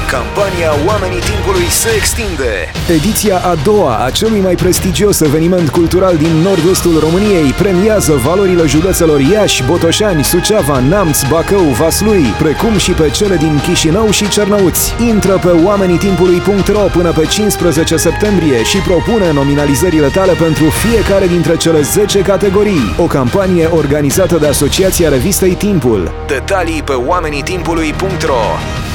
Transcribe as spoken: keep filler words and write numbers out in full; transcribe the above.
Campania Oamenii Timpului se extinde. Ediția a doua a celui mai prestigios eveniment cultural din nord-estul României premiază valorile județelor Iași, Botoșani, Suceava, Neamț, Bacău, Vaslui, precum și pe cele din Chișinău și Cernăuți. Intră pe oamenii timpului punct ro până pe cincisprezece septembrie și propune nominalizările tale pentru fiecare dintre cele zece categorii. O campanie organizată de Asociația Revistei Timpul. Detalii pe oamenii timpului punct ro.